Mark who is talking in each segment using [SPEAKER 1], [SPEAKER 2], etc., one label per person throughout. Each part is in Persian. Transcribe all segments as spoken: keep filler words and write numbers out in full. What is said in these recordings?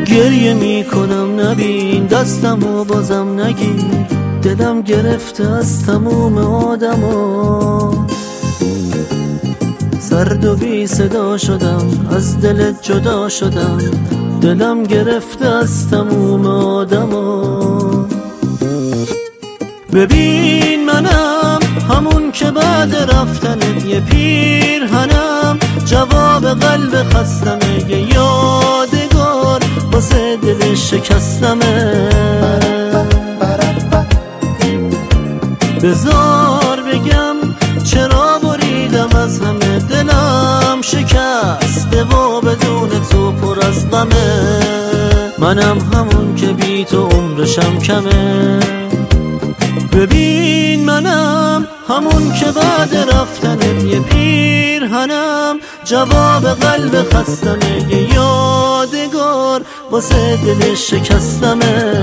[SPEAKER 1] گریه میکنم نبین دستم و بازم نگیر، دلم گرفته از تموم آدما، سرد و بی صدا شدم از دلت جدا شدم، دلم گرفته از تموم آدما. ببین منم همون که بعد رفتنت یه پیرهنم، جواب قلب خستمه یه یادگار واسه دل شکستمه. بذار بگم چرا بریدم از همه، دلم شکسته و بدون تو پر از غمه، منم همون که بی تو عمرشم کمه. ببین منم همون که بعد رفتنت یه پیرهنم، جواب قلب خستمه یه یادگار واسه دل شکستمه.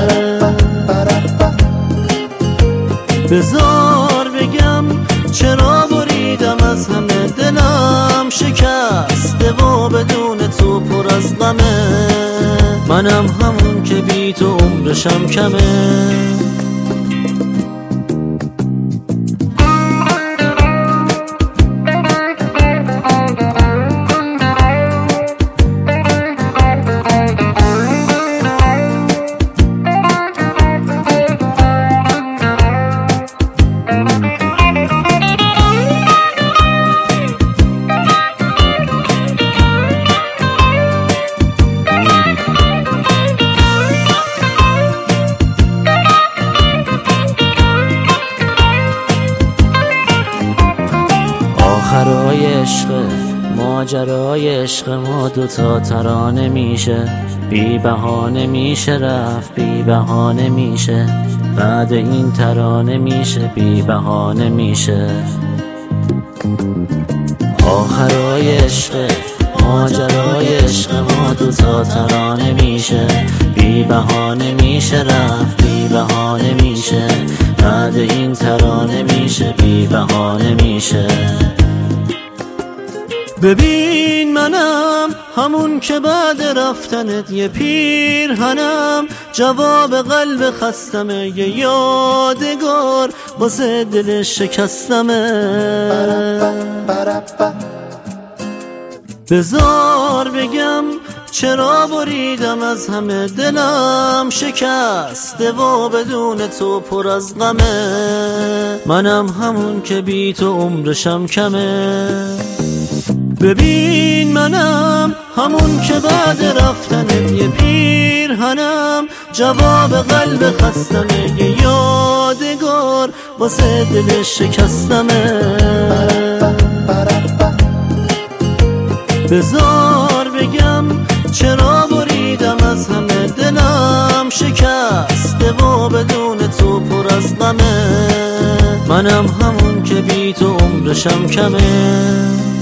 [SPEAKER 1] بذار بگم چرا بریدم از همه، دلم شکسته و بدون تو پر از غمه، منم همون که بی تو عمرشم کمه. آخرای عشق ماجرای عشق ما دوتا ترانه میشه، بی بهانه میشه رفت، بی بهانه میشه بعد این ترانه میشه، بی بهانه میشه. آخرای عشق ماجرای عشق ما دوتا ترانه میشه، بی بهانه میشه رفت، بی بهانه میشه بعد این ترانه میشه، بی بهانه میشه. ببین منم همون که بعد رفتنت یه پیرهنم، جواب قلب خستمه یه یادگار واسه دل شکستمه. بذار بگم چرا بریدم از همه، دلم شکسته و بدون تو پر از غمه، منم همون که بی تو عمرشم کمه. ببین منم همون که بعد رفتنت یه پیرهنم، جواب قلب خستمه یه یادگار واسه دل شکستمه. بذار بگم چرا بریدم از همه، دلم شکسته و بدون تو پر از غمه، منم همون که بی تو عمرشم کمه.